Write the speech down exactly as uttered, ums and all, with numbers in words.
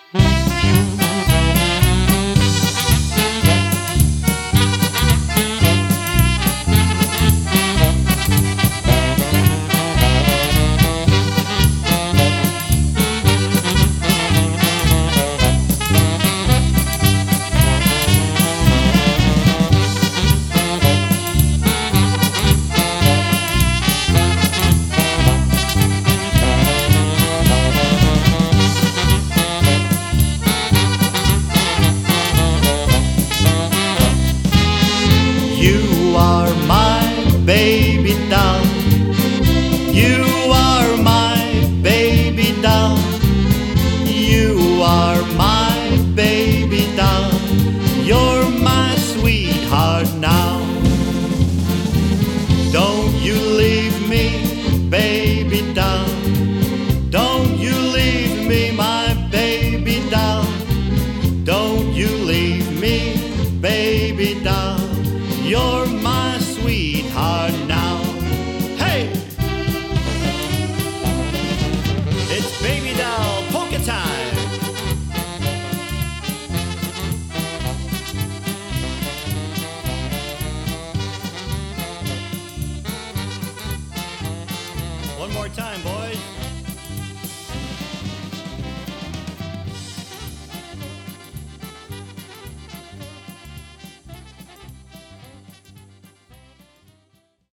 You are my baby doll. You are my baby doll. You are my baby doll. You're my sweetheart now. Don't you leave me, baby doll. Don't you leave me, my baby doll. Don't you leave me, baby doll. You're my sweetheart now. Hey! It's baby doll polka time. One more time, boys.